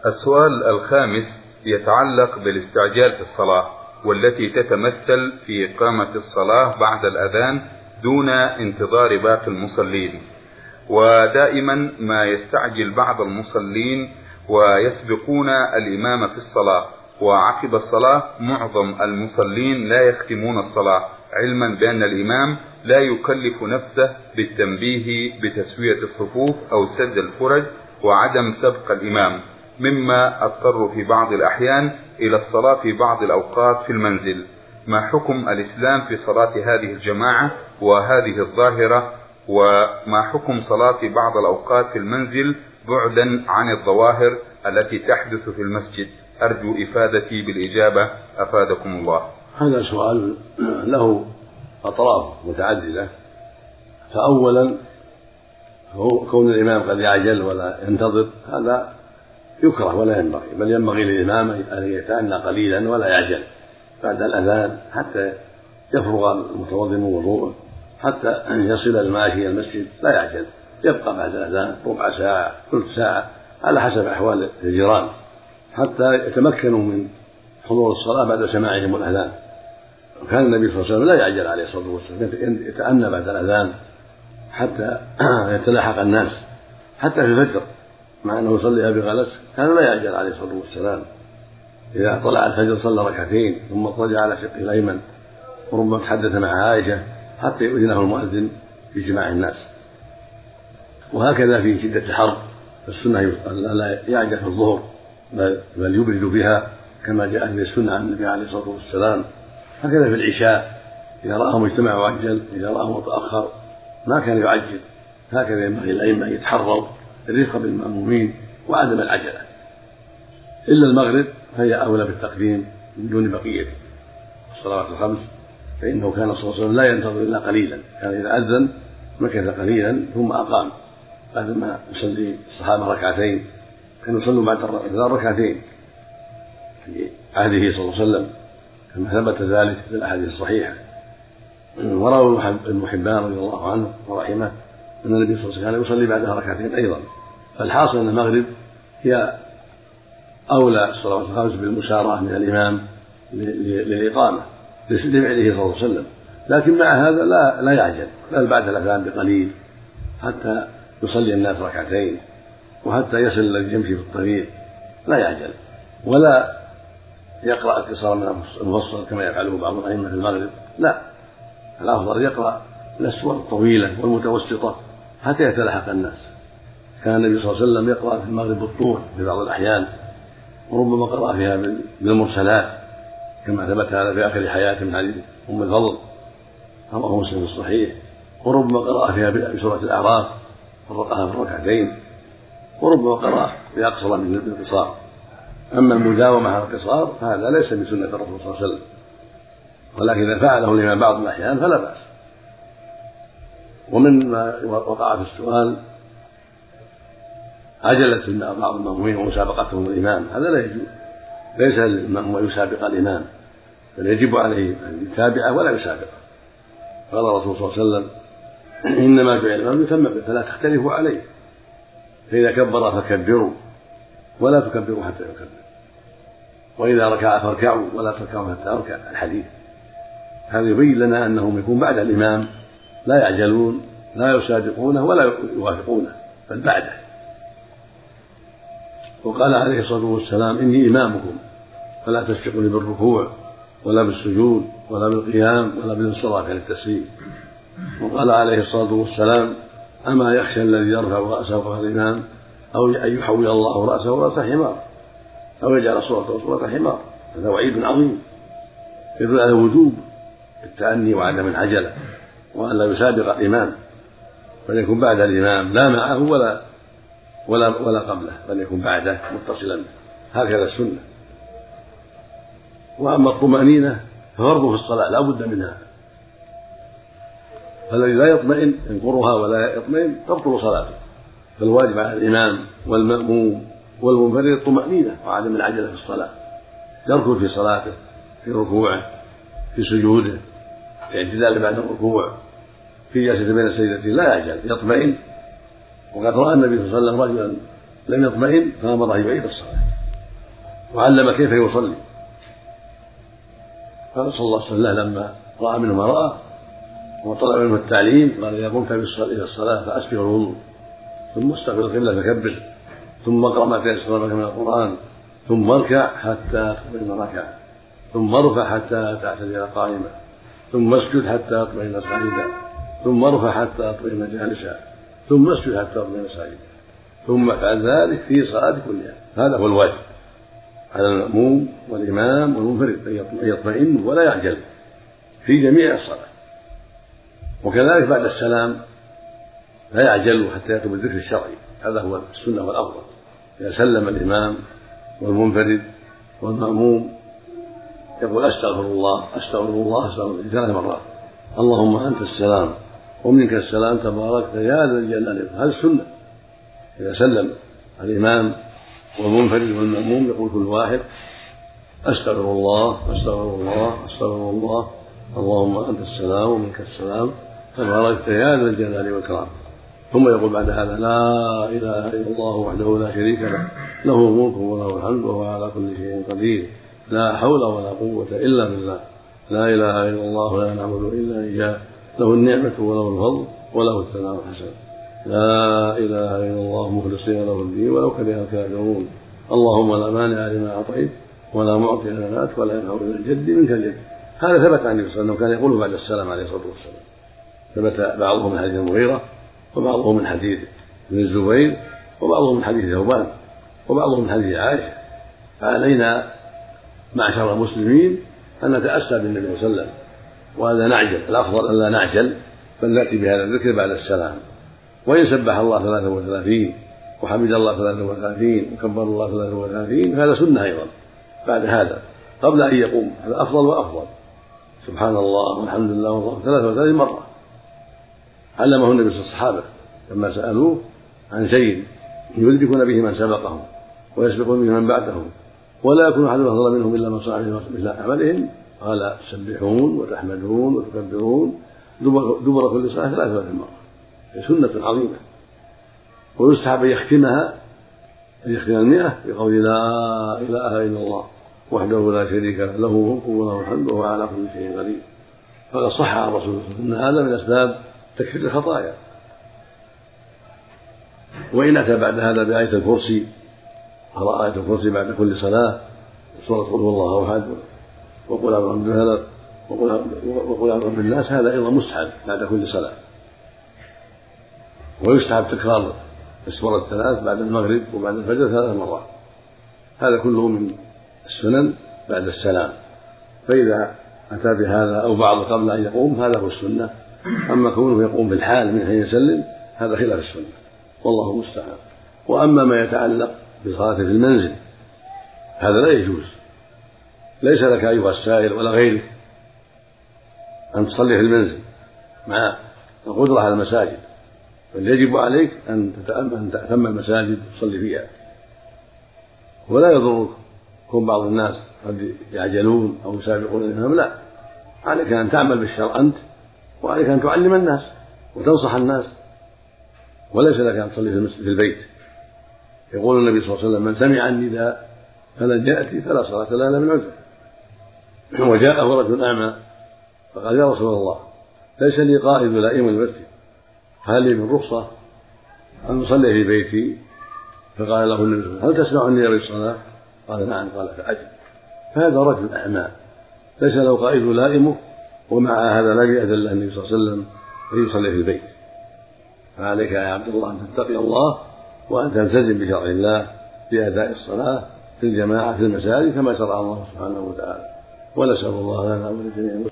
السؤال الخامس يتعلق بالاستعجال في الصلاة، والتي تتمثل في إقامة الصلاة بعد الأذان دون انتظار باقي المصلين. ودائما ما يستعجل بعض المصلين ويسبقون الإمام في الصلاة، وعقب الصلاة معظم المصلين لا يختمون الصلاة، علما بأن الإمام لا يكلف نفسه بالتنبيه بتسوية الصفوف أو سد الفرج وعدم سبق الإمام، مما اضطر في بعض الأحيان إلى الصلاة في بعض الأوقات في المنزل. ما حكم الإسلام في صلاة هذه الجماعة وهذه الظاهرة؟ وما حكم صلاة بعض الأوقات في المنزل بعدا عن الظواهر التي تحدث في المسجد؟ أرجو إفادتي بالإجابة أفادكم الله. هذا سؤال له أطراف متعددة. فأولا كون الإمام قد يعجل ولا ينتظر هذا يكره ولا ينبغي، بل ينبغي للإمام أن يتأنى قليلا ولا يعجل بعد الأذان حتى يفرغ المتوضئ من وضوءه، حتى يصل الماشي إلى المسجد لا يعجل، يبقى بعد الأذان ربع ساعة ثلث ساعة على حسب أحوال الجيران حتى يتمكنوا من حضور الصلاة بعد سماعهم الأذان. وكان النبي صلى الله عليه وسلم لا يعجل عليه الصلاة والسلام، يتأنى بعد الأذان حتى يتلاحق الناس، حتى في الفجر مع أنه يصليها بغلس كان لا يعجل عليه الصلاة والسلام. إذا طلع الفجر صلى ركعتين ثم اضطجع على شقه الأيمن وربما تحدث مع عائشة حتى يؤذنه المؤذن في جماع الناس. وهكذا في شدة الحر فالسنة لا يعجل في الظهر بل يبرد بها كما جاء في السنة عن النبي عليه الصلاة والسلام. هكذا في العشاء إذا رآه مجتمع وعجل، إذا رآه متأخر ما كان يعجل. هكذا ينبغي الأئمة أن يتحروا الرفق بالمأمومين وعدم العجلة. إلا المغرب فهي أولى بالتقديم من دون بقية الصلوات الخمس، فإنه كان صلى الله عليه وسلم لا ينتظر إلا قليلا، كان إذا أذن مكث قليلا ثم أقام بعد ما يصلي الصحابة ركعتين، كانوا يصلوا بعد الأذان ركعتين في عهده صلى الله عليه وسلم كما ثبت ذلك في الأحاديث الصحيحة. وروى ابن حبان رضي الله عنه ورحمه أن النبي صلى الله عليه وسلم يصلي بعدها ركعتين أيضا. فالحاصل أن المغرب هي أولى الصلوات الخمس بالمسارعة من الإمام للإقامة لفعله صلى الله عليه وسلم، لكن مع هذا لا يعجل، بل بعد الأذان بقليل حتى يصلي الناس ركعتين وحتى يصل الذي يمشي في الطريق لا يعجل، ولا يقرأ القصار من المفصل كما يفعله بعض الأئمة في المغرب، لا، الأفضل يقرأ الأسور الطويلة والمتوسطة حتى يتلحق الناس. كان النبي صلى الله عليه وسلم يقرأ في المغرب بالطول في بعض الأحيان، وربما قرأ فيها بالمرسلات كما ثبت هذا في آخر حياته من حديث أم الفضل رواه مسلم في الصحيح، وربما قرأ فيها بسورة الأعراف فرقها في الركعتين، وربما قرأ بأقصر من القصار. أما المداومة على القصار فهذا ليس بسنة الرسول صلى الله عليه وسلم، ولكن إذا فعله الإمام بعض الأحيان فلا بأس. ومن ما وقع في السؤال عجلة بعض المأمومين ومسابقتهم الإمام، هذا لا يجوز، ليس المأموم يسابق الإمام، بل يجب عليه أن يتابعه ولا يسابقه. قال الرسول صلى الله عليه وسلم إنما جعل الإمام يتم به فلا تختلفوا عليه، فإذا كبر فكبروا ولا تكبروا حتى يكبر، وإذا ركع فاركعوا ولا تركعوا حتى يركع الحديث. هذا يبين لنا أنهم يكون بعد الإمام لا يعجلون، لا يسابقونه ولا يوافقونه بل بعده. وقال عليه الصلاة والسلام إني إمامكم فلا تسبقوني بالركوع ولا بالسجود ولا بالقيام ولا بالانصراف عن التسليم. وقال عليه الصلاة والسلام أما يخشى الذي يرفع رأسه فوق الإمام أو أن يحول الله رأسه رأس حمار أو يجعل صورته صورة حمار. هذا وعيد عظيم يدل على وجوب التأني وعدم العجلة، وأن لا يسابق الإمام بل يكون بعد الإمام لا معه ولا قبله، بل يكون بعده متصلا، هكذا السنة. وأما الطمأنينة ففرض في الصلاة لا بد منها، فالذي لا يطمئن ينقرها ولا يطمئن تبطل صلاته. فالواجب على الإمام والمأموم والمنفرد الطمأنينة وعدم العجلة في الصلاة، يركض في صلاته، في ركوعه، في سجوده، في اعتدال بعد الركوع، في جلسة بين السجدتين لا يعجل، يطمئن. وقد رأى النبي صلى الله عليه وسلم رجلا لم يطمئن فأمره يعيد الصلاة. وعلم كيف يصلي. قال صلى الله عليه وسلم لما رأى منه ما رأى وطلب منه التعليم قال إذا قمت إلى الصلاة فأسبغ الوضوء ثم استقبل القبلة فكبر ثم اقرأ ما تيسر لك من القرآن ثم اركع حتى تطمئن ركعا ثم ارفع حتى تعتدل قائما ثم اسجد حتى تطمئن ساجدا ثم ارفع حتى تطمئن جالسا ثم اسجد حتى تطمئن ساجدا ثم افعل ذلك في صلاة كلها. هذا هو الواجب على المأموم والإمام والمنفرد أن يطمئن ولا يعجل في جميع الصلاة. وكذلك بعد السلام لا يعجل حتى يأتي بالذكر الشرعي، هذا هو السنة والأفضل. إذا سلم الإمام والمنفرد والمأموم يقول أستغفر الله أستغفر الله أستغفر الله 3 مرات، اللهم أنت السلام ومنك السلام تباركت يا ذا الجلال والإكرام. هذه السنة. إذا سلم الإمام والمنفرد والمأموم يقول كل واحد أستغفر الله أستغفر الله أستغفر الله اللهم أنت السلام ومنك السلام تباركت يا ذا الجلال والإكرام. ثم يقول بعد هذا لا إله إلا الله وحده لا شريك له له الملك وله الحمد وهو على كل شيء قدير لا حول ولا قوة إلا بالله لا إله إلا الله ولا نعبد إلا إياه له النعمة وله الفضل وله الثناء الحسن لا إله إلا الله مخلصين له الدين ولو كره الكافرون اللهم لا مانع لما أعطيت ولا معطي لما منعت ولا ينفع ذا الجد منك الجد. هذا ثبت عن النبي صلى الله عليه وسلم كان يقوله بعد السلام عليه الصلاة والسلام. ثبت بعضهم من حديث المغيرة وبعضهم من حديث ابن الزبير وبعضهم من حديث ثوبان وبعضهم من حديث عائشة. فعلينا معشر المسلمين أن نتأسى بالنبي صلى الله عليه وسلم وألا نعجل. الأفضل أن لا نعجل بل نأتي بهذا الذكر بعد السلام. وإن سبح الله 33 وحمد الله 33 وكبر الله 33 هذا سنة أيضا بعد هذا قبل أن يقوم. هذا أفضل وأفضل. سبحان الله والحمد لله والله 33 مرة علمه النبي صلى الله عليه وسلم الصحابة لما سألوه عن شيء يدركون به من سبقهم ويسبقون به من بعدهم ولا يكون أحد أفضل منهم إلا من صنع مثل أعمالهم قال تسبحون وتحمدون وتكبرون دبر كل صلاة 33 مرة. سنة عظيمة. ويستحب أن يختمها 100 بقول لا إله إلا الله وحده لا شريك له له الملك وله الحمد وهو على كل شيء قدير. فقد صح عن رسول الله أن هذا من أسباب تكفير الخطايا. وإن أتى بعد هذا بآية الكرسي قرأ آية الكرسي بعد كل صلاة سورة قل هو الله أحد وقل أعوذ برب الفلق وقل أعوذ برب الناس هذا أيضا مستحب بعد كل صلاة. ويستحب تكرار السورة 3 بعد المغرب وبعد الفجر 3 مرات. هذا كله من السنن بعد السلام. فإذا أتى بهذا أو بعض قبل أن يقوم هذا هو السنة. أما كونه يقوم بالحال من حين يسلم هذا خلاف السنة والله المستعان. وأما ما يتعلق بصلاة في المنزل هذا لا يجوز. ليس لك أيها السائل ولا غيرك أن تصلي في المنزل مع القدرة على المساجد، بل يجب عليك أن تأتم المساجد تصلي فيها. ولا يضرك كون بعض الناس قد يعجلون أو يسابقون الإمام، لا، عليك أن تعمل بالشرع أنت وعليك أن تعلم الناس وتنصح الناس. وليس لك أن تصلي في البيت. يقول النبي صلى الله عليه وسلم من سمع النداء فلن يأتي فلا صلاة له إلا من عذر. وجاءه رجل أعمى فقال يا رسول الله ليس لي قائد ولا إمام المسجد هل لي من رخصة أن أصلي في بيتي؟ فقال له النبي صلى الله عليه وسلم هل تسمعني يا الصلاة؟ قال نعم. قال فأجل. فهذا رجل أعمى ليس له قائد لائمه ومع هذا لم يأذن له النبي صلى الله عليه وسلم أن يصلي في البيت. فعليك يا عبد الله أن تتقي الله وأن تلتزم بشرع الله بأداء الصلاة في الجماعة في المساجد كما شرع الله سبحانه وتعالى. ونسأل الله لنا ولجميع